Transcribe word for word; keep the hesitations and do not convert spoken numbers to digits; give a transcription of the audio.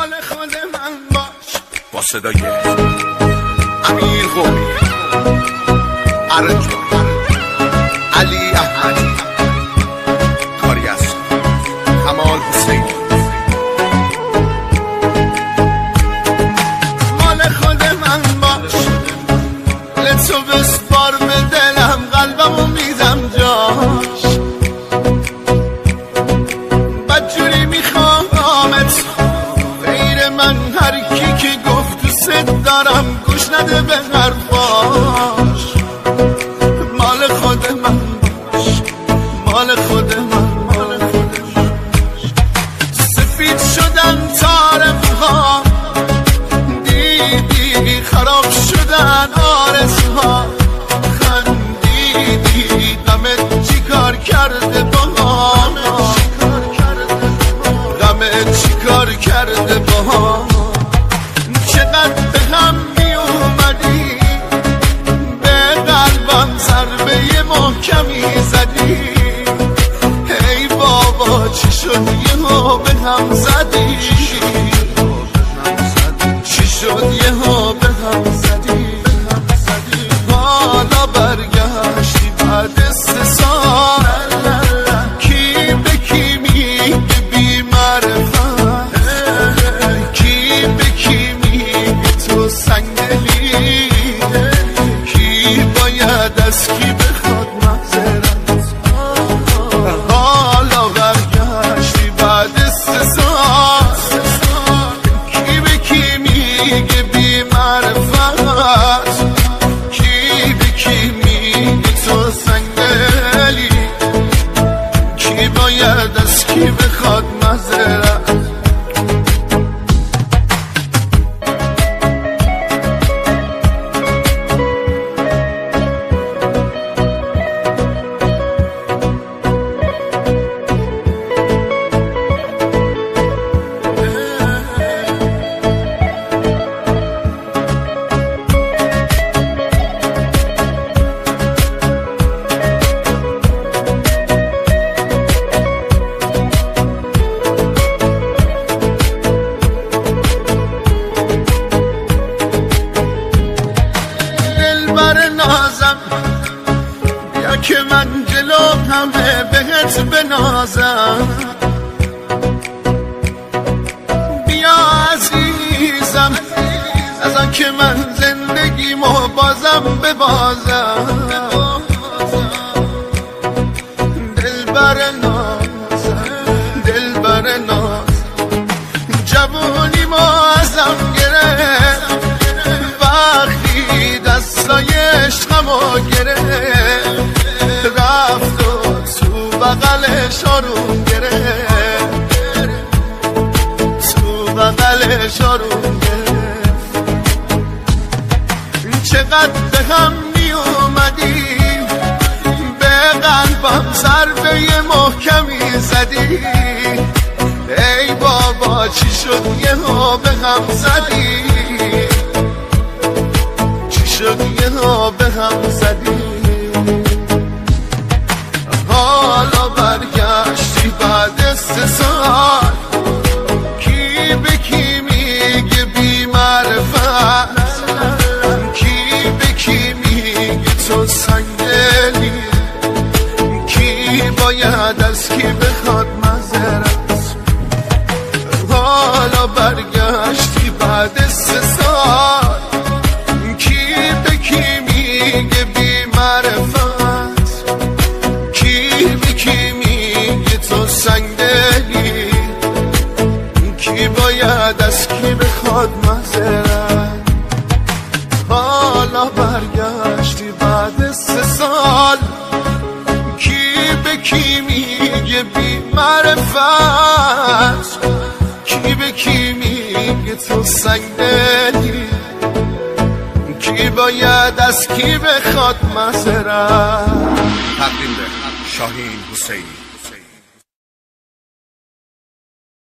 مال خود من باش. با صدای امیر قومی، ارجمند، علی احمدی، کاری از کمال حسینی. مال خود من باش، لطفو بسپار به دلم، قلبمو میدم جاش. بدجوری میخوامت غیر من، هر کی که گفت دوست دارم گوش نده به حرفاش. مال خود من باش، مال خود من، مال خود من. سفید شدن طارم‌ها، دیدی خراب شدن آرزوها. خندیدی غمت چی کار کرده با هم، غمت چی کار کرده با هم. چقدر به هم می اومدی، به قلبم ضربه محکمی زدی. ای بابا چی شد یهو به هم زدی، چی شد یهو به هم زدی. حالا برگشتی بعد سه سال، کی به کی میگه بی معرفت، کی به کی میگه تو سنگدلی، کی باید از کی بخواد معذرت. حالا برگشتی بعد سه سال، کی به کی میگه بی معرفت، کی به کی میگه تو سنگدلی، کی باید از کی بخواد معذرت. بیا که من جلو همه بهت بنازم، بیا عزیزم از آن که من زندگیمو بازم ببازم. دلبر نازم، دلبر نازم، جوونیمو ازم گرفت وقتی دستای عشقمو گرفت، رفت و تو بغلش آروم گرفت، تو بغلش آروم گرفت. چقدر به هم می اومدیم، به قلبم ضربه محکمی زدی. ای بابا چی شد یهو به هم زدی، چی شد یهو به هم زدی. حالا برگشتی بعد سه سال، کی به کی میگه بی معرفت، کی به کی میگه تو سنگدلی، کی باید از کی بخواد معذرت. حالا برگشتی بعد سه سال، کی به کی میگه بی معرفت، کی به کی میگه تو سنگدلی، کی باید از کی بخواد معذرت. حالا برگشتی بعد سه سال، کی به کی میگه بی معرفت، کی به کی میگه تو سنگدلی، کی باید از کی بخواد معذرت. تقدیم به شاهین حسینی.